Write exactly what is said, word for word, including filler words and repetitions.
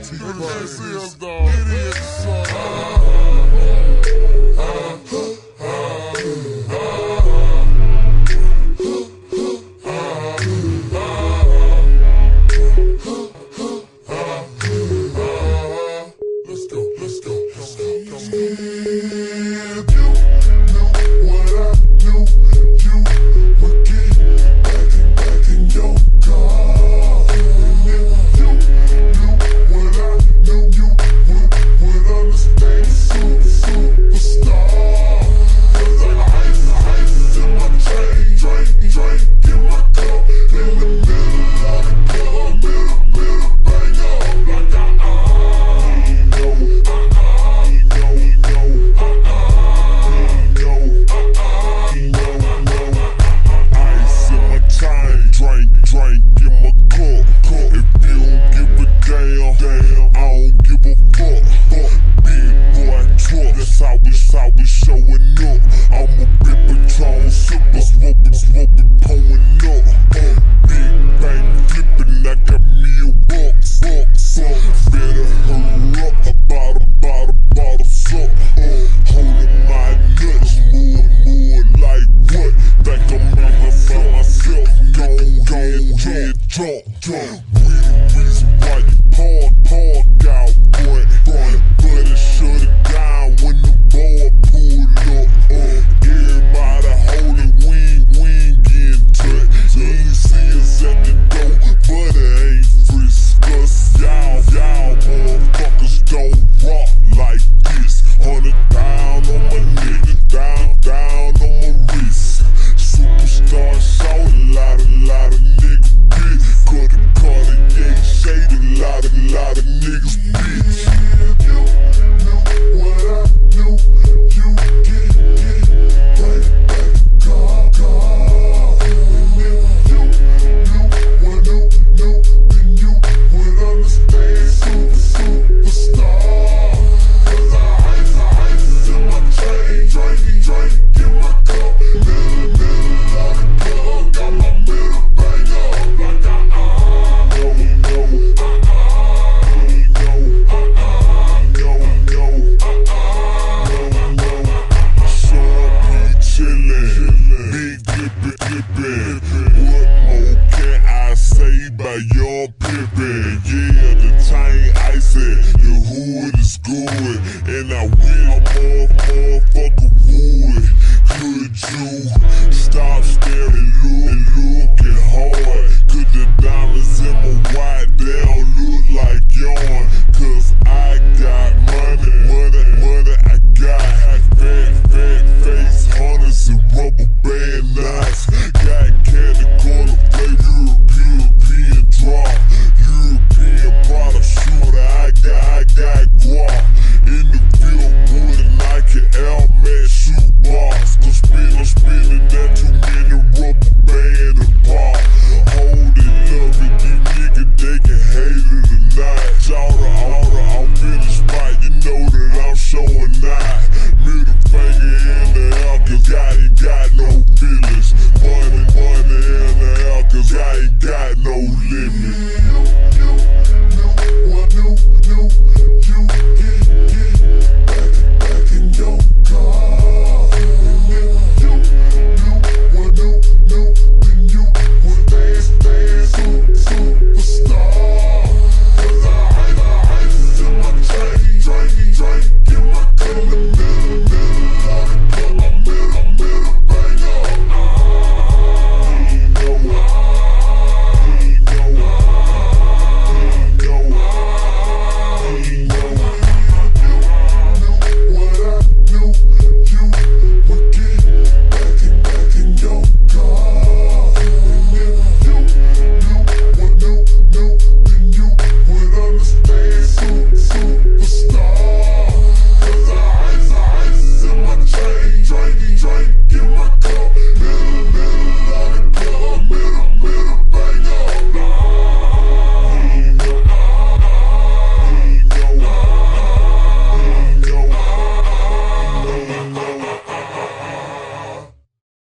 T-Buck. Dog. Idiot son. Let's go, let's go, let's go, let's go. If you knew what I knew, you would get back and back in your car. And if you knew what I knew, you would, would understand super, superstar. Cause I got ice, ice in my chain, drink, drink in my cup. In the middle of the club, middle, middle, bang up like I drunk, drunk. We the reason why you park, park out, boy. Boy, but it shut down when the boy pulled up. Uh, everybody holding, we ain't, we ain't getting touched. You ain't see us at the door, but it ain't frisk us. Y'all, y'all motherfuckers don't rock like this. Hundred down on my neck, down, down on my wrist. Superstar shout, a lot, a lot of niggas. Cut the Cartier shade, a lot, a lot of niggas bitch. If you knew what I knew, you get, get right back, car, car. And if you knew what I knew, then you would understand super, superstar. Cause I ice, I ice in my chain, drink, drink in my cup. Middle, middle of the club, got my middle bang up like I Young Pippin, yeah, the chain icy, the hood is good, and I will more.